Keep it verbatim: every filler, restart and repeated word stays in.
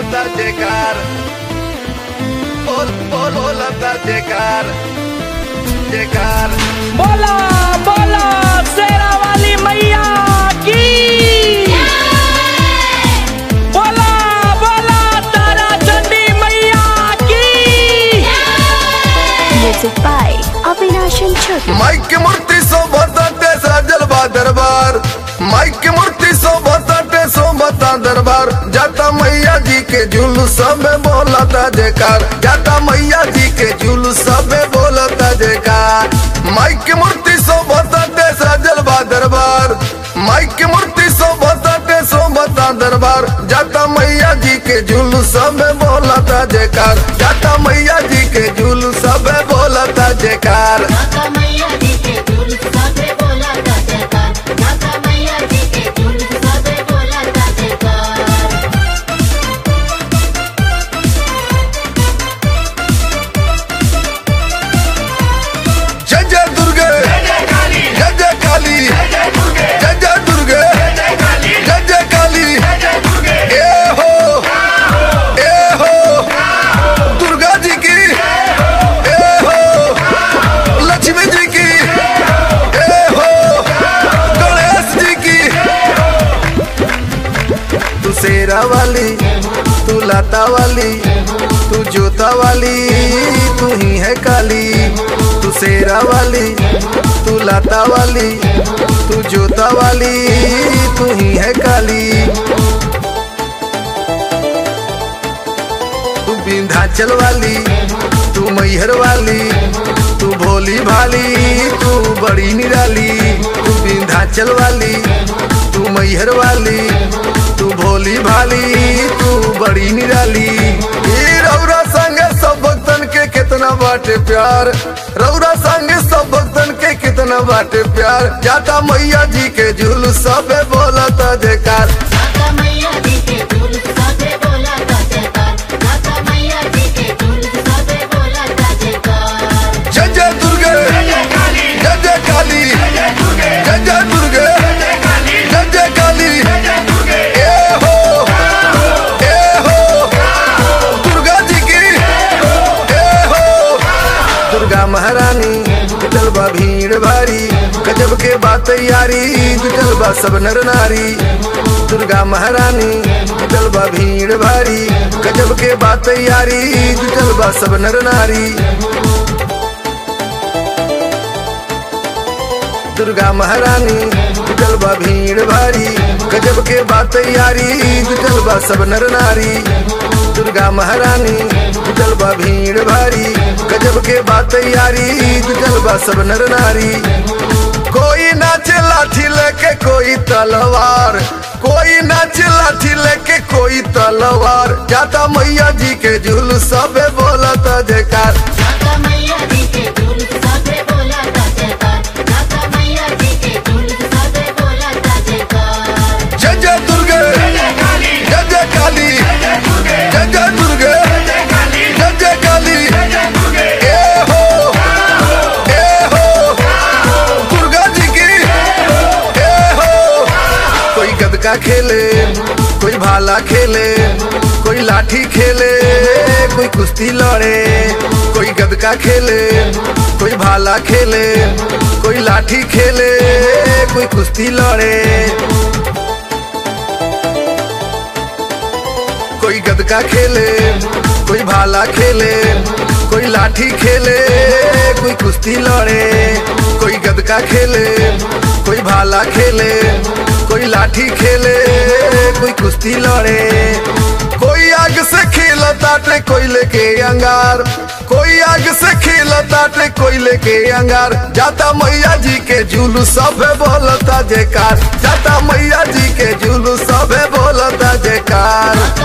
बोलता जयकार बोल बोल बोलता जयकार जयकार बोला बोला शेरा वाली मैया की बोला बोला तारा चंडी मैया की। Music by Avinash and Chotu. माइक की मूर्ति सोबताटे साजलवा दरबार माइक की मूर्ति सोबताटे सोबता दरबार जाता मैया जी के जुलूस में बोलता जयकार जाता मैया जी के जुलूस में बोलता जयकार माइक की मूर्ति सोबताटे साजलवा दरबार माइक की मूर्ति सोबताटे सोबता दरबार जाता मैया जी के जुलूस में बोलता जयकार जाता मैया जी के जुलूस में बोलता जयकार माता मैया जी के जुलूस सबे बोला ता जयकार माता मैया जी के जुलूस सबे बोला ता जयकार। जय जय दुर्गे जय जय काली जय जय दुर्गे जय जय काली ए हो ए हो दुर्गा जी की ए हो लक्ष्मी जी की ए हो गणेश जी की तू शेरा वाली तू लाता वाली तू जोता वाली तू ही है काली तू शेरा वाली तू लाता वाली तू जोता वाली तू ही है काली तू विंध्याचल वाली तू मैहर वाली तू भोली भाली तू बड़ी निराली तू विंध्याचल वाली तू मैहर वाली तू भोली भाली तू बड़ी निराली ई रौरा संगे सब भक्तन के कितना बाटे प्यार रौरा संगे सब भक्तन के कितना बाटे प्यार जाता मैया जी के जुलूस सबे बोलता जयकार माता मैया जी के जुलूस सबे बोला ता जयकार माता मैया जी के जुलूस सबे बोला ता जयकार। जय जय दुर्गे जय जय काली जय जय दुर्गे जय जय काली ए हो ए हो दुर्गा जी की ए हो दुर्गा महारानी जुटल बा भीड़ भारी गजब के बात यारी जुटल बा सब नर नारी दुर्गा महारानी जुटल बा भीड़ भारी गजब के बात यारी जुटल बा सब नर नारी दुर्गा महारानी जुटल बा भीड़ भारी गजब के बात यारी जुटल बा सब नर नारी दुर्गा महारानी जुटल बा भीड़ भारी गजब के बात यारी जुटल बा सब नर नारी कोई नाचे लाठी लेके कोई तलवार कोई नाचे लाठी लेके कोई तलवार जाता मैया जी के जुलूस सबे बोलता जयकार माता मैया जी के जुलूस सबे बोला ता जयकार माता मैया जी के जुलूस सबे बोला ता जयकार। जय जय दुर्गे जय जय काली जय जय दुर्गे जय जय काली ए हो ए हो दुर्गा जी की ए हो कोई गदका खेले कोई भाला खेले कोई लाठी खेले कोई कुश्ती लड़े कोई गदका खेले कोई भाला खेले कोई लाठी खेले कोई कुश्ती लड़े कोई गदका खेले कोई भाला खेले कोई लाठी खेले कोई कुश्ती लड़े कोई गदका खेले कोई भाला खेले कोई लाठी खेले कोई कुश्ती लड़े कोई आग से खेलता टे कोई लेके अंगार कोई आग से खेलता टे कोई लेके अंगार जाता मैया जी के जुलूस सबे बोलता जयकार जाता मैया जी के जुलूस सबे बोलता जयकार।